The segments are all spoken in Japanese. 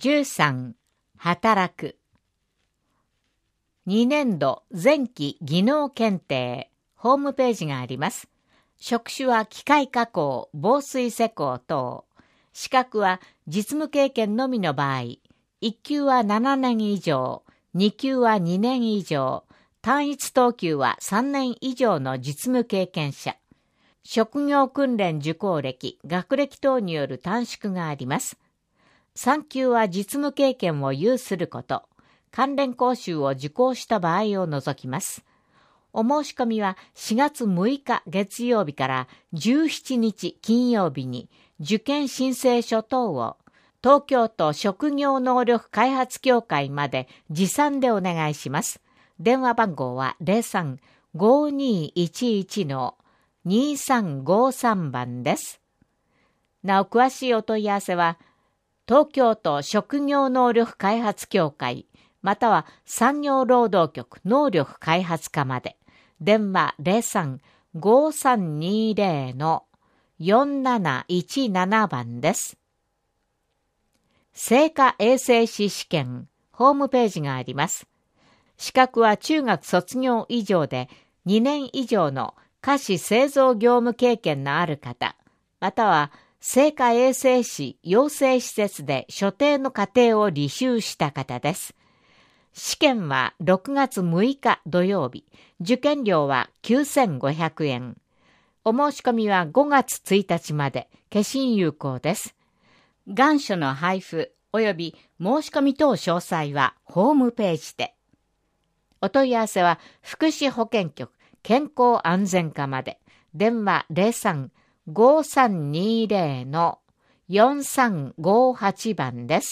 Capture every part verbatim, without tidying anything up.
じゅうさん、働く。にねんど前期技能検定、ホームページがあります。職種は機械加工、防水施工等。資格は実務経験のみの場合、いっ級はななねん以上、に級はにねん以上、単一等級はさんねん以上の実務経験者。職業訓練受講歴、学歴等による短縮があります。さん級は実務経験を有すること、関連講習を受講した場合を除きます。お申し込みはしがつむいか月曜日からじゅうしちにち金曜日に受験申請書等を東京都職業能力開発協会まで持参でお願いします。電話番号は ゼロさん ごーにーいちいち のにーさんごーさん 番です。なお詳しいお問い合わせは東京都職業能力開発協会または産業労働局能力開発課まで電話 ゼロさん ごーさんにーぜろ のよんなないちなな 番です。生化衛生士試験ホームページがあります。資格は中学卒業以上でにねん以上の菓子製造業務経験のある方または生化衛生士養成施設で所定の課程を履修した方です。試験はろくがつむいか土曜日、受験料はきゅうせんごひゃくえん。お申し込みはごがつついたちまで、消印有効です。願書の配布及び申し込み等詳細はホームページで。お問い合わせは福祉保健局健康安全課まで、電話 ゼロさん ごーさんにーぜろ のよんさんごーはち 番です。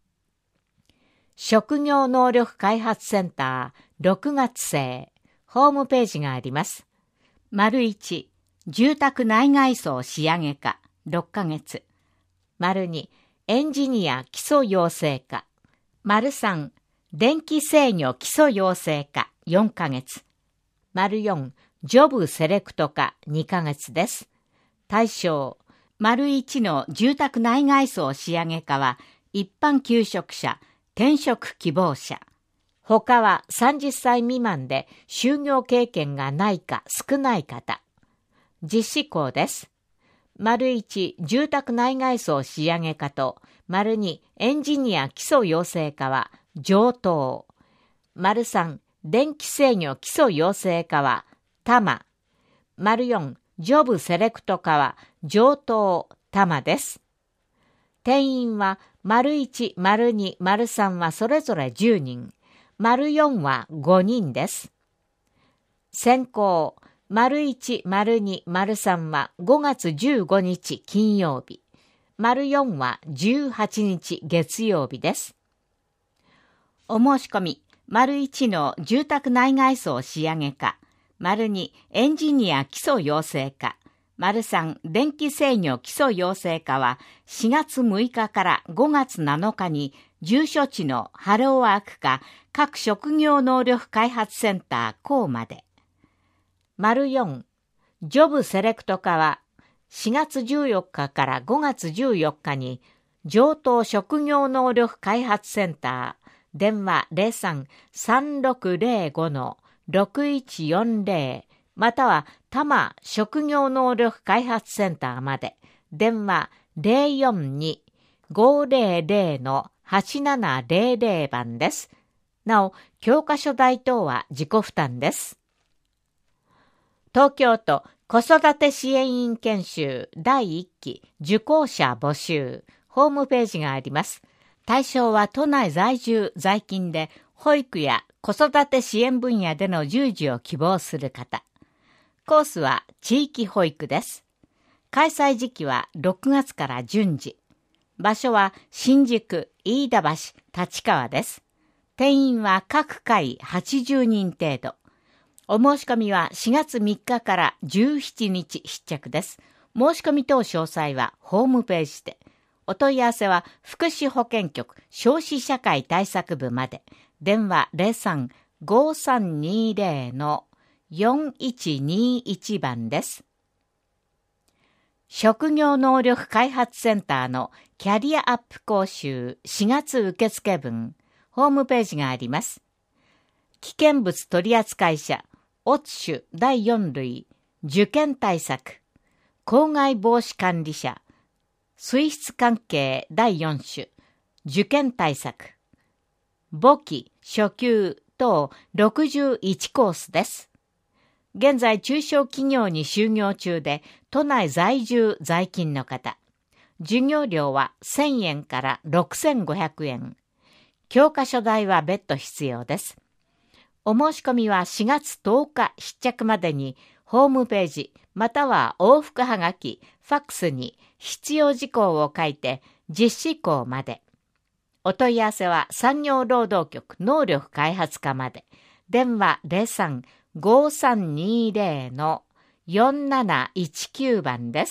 職業能力開発センターろくがつ生ホームページがあります。丸いち、住宅内外装仕上げ課ろっかげつ。丸に、エンジニア基礎養成課。丸さん、電気制御基礎養成課よんかげつ。丸よん、ジョブセレクト課にかげつです。対象、丸いちの住宅内外装仕上げ課は一般求職者、転職希望者。他はさんじゅっさい未満で就業経験がないか少ない方。実施項です。丸いち、住宅内外装仕上げ課と、丸に、エンジニア基礎養成課は上等。丸さん、電気制御基礎養成課は多摩。丸よん、ジョブセレクト課は上等多摩です。定員は丸いち、丸に、丸さんはそれぞれじゅうにん、丸よんはごにんです。選考、丸いち、丸に、丸さんはごがつじゅうごにち金曜日、丸よんはじゅうはちにち月曜日です。お申し込み、丸いちの住宅内外装仕上げ課、丸にエンジニア基礎養成課、丸さん電気制御基礎養成課はしがつむいかからごがつなのかに住所地のハローワーク課各職業能力開発センター校まで。丸よん、ジョブセレクト課はしがつじゅうよっかからごがつじゅうよっかに上等職業能力開発センター電話 ゼロさん さんろくゼロご のろくいちよんゼロまたは多摩職業能力開発センターまで電話 ゼロよんに ごゼロゼロ のはちななゼロゼロ 番です。なお、教科書代等は自己負担です。東京都子育て支援員研修だいいっき受講者募集ホームページがあります。対象は都内在住在勤で保育や子育て支援分野での従事を希望する方。コースは地域保育です。開催時期はろくがつから順次。場所は新宿、飯田橋、立川です。定員は各回はちじゅうにん程度。お申し込みはしがつみっかからじゅうしちにち必着です。申し込み等詳細はホームページで。お問い合わせは福祉保健局消費社会対策部まで。電話 ゼロさん ごーさんにーぜろ のよんいちにいち 番です。 職業能力開発センターのキャリアアップ講習しがつ受付分、ホームページがあります。危険物取扱者、オツ種だいよん類、受験対策、公害防止管理者、水質関係だいよん種、受験対策、簿記、初級等ろくじゅういちコースです。現在中小企業に就業中で都内在住在勤の方。授業料はせんえんからろくせんごひゃくえん。教科書代は別途必要です。お申し込みはしがつとおか必着までにホームページまたは往復はがき、ファックスに必要事項を書いて実施校まで。お問い合わせは産業労働局能力開発課まで。電話 ゼロさん ごーさんにーぜろ のよんなないちきゅう 番です。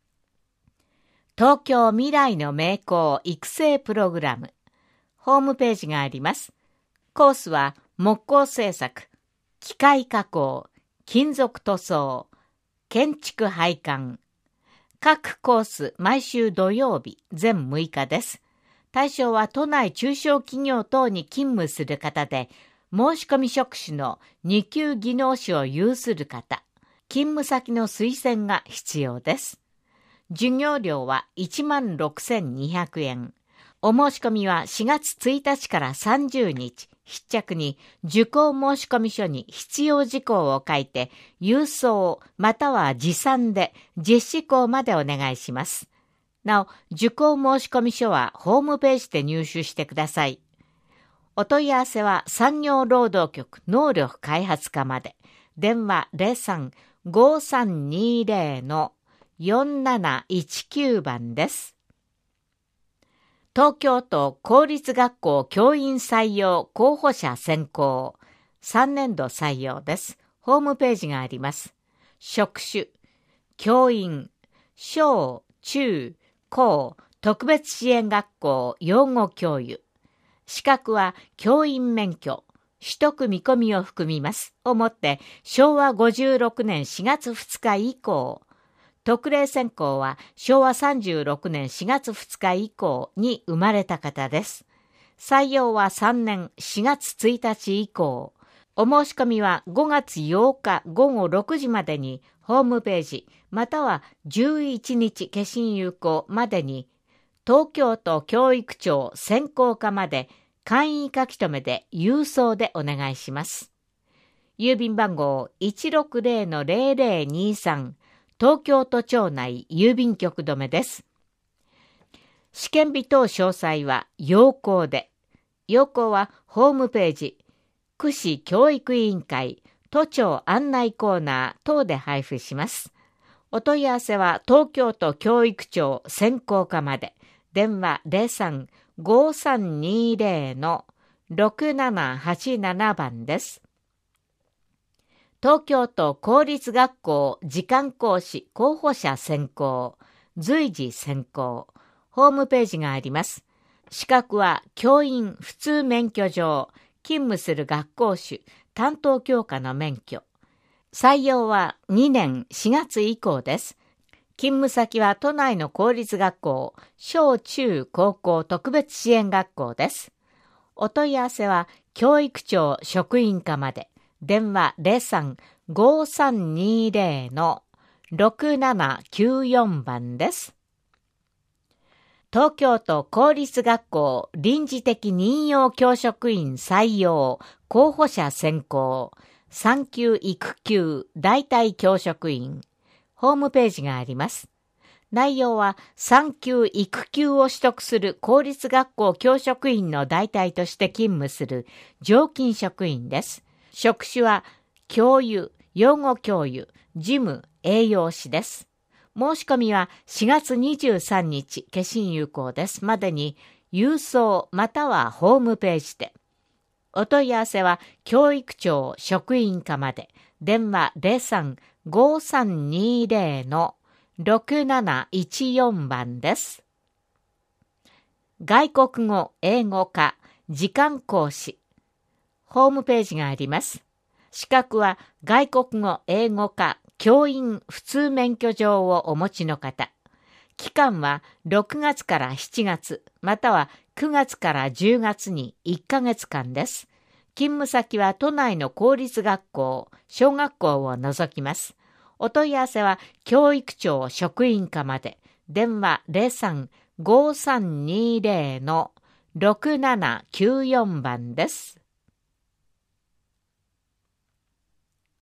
東京未来の名工育成プログラム。ホームページがあります。コースは木工製作、機械加工、金属塗装、建築配管。各コース毎週土曜日、全むいかです。対象は都内中小企業等に勤務する方で、申し込み職種のに級技能士を有する方、勤務先の推薦が必要です。授業料はいちまんろくせんにひゃくえん。お申し込みはしがつついたちからさんじゅうにち、必着に受講申込書に必要事項を書いて、郵送または持参で実施校までお願いします。なお、受講申込書はホームページで入手してください。お問い合わせは産業労働局能力開発課まで。電話 ゼロさん ごーさんにーぜろ のよんなないちきゅう 番です。東京都公立学校教員採用候補者選考。さんねんど採用です。ホームページがあります。職種、教員、小、中、高、特別支援学校養護教諭。資格は教員免許、取得見込みを含みます。をもってしょうわごじゅうろくねんしがつふつか以降、特例選考はしょうわさんじゅうろくねんしがつふつか以降に生まれた方です。採用はさんねんしがつついたち以降。お申し込みはごがつようかごごろくじまでにホームページまたはじゅういちにち消印有効までに東京都教育庁選考課まで簡易書き留めで郵送でお願いします。郵便番号 いちろくぜろのぜろぜろにさん 東京都庁内郵便局留めです。試験日等詳細は要項で。要項はホームページ、区市教育委員会、都庁案内コーナー等で配布します。お問い合わせは東京都教育庁選考課まで。電話 ゼロさん ごーさんにーぜろ のろくななはちなな 番です。東京都公立学校時間講師候補者選考、随時選考、ホームページがあります。資格は教員普通免許状、勤務する学校種、担当教科の免許。採用はにねんしがつ以降です。勤務先は都内の公立学校、小中高校特別支援学校です。お問い合わせは教育庁職員課まで。電話 ゼロさん ごーさんにーぜろ のろくななきゅうよん 番です。東京都公立学校臨時的任用教職員採用候補者選考産休育休代替教職員ホームページがあります。内容は産休育休を取得する公立学校教職員の代替として勤務する常勤職員です。職種は教諭、養護教諭、事務、栄養士です。申し込みはしがつにじゅうさんにち消印有効ですまでに郵送またはホームページで。お問い合わせは教育庁職員課まで。電話 ゼロさん ごーさんにーぜろ のろくなないちよん 番です。外国語、英語科、時間講師。ホームページがあります。資格は外国語、英語科、 教員普通免許状をお持ちの方。期間はろくがつからしちがつ、またはくがつからじゅうがつにいっかげつかんです。勤務先は都内の公立学校、小学校を除きます。お問い合わせは教育庁職員課まで。電話 ゼロさん ごーさんにーゼロ のろくななきゅうよん 番です。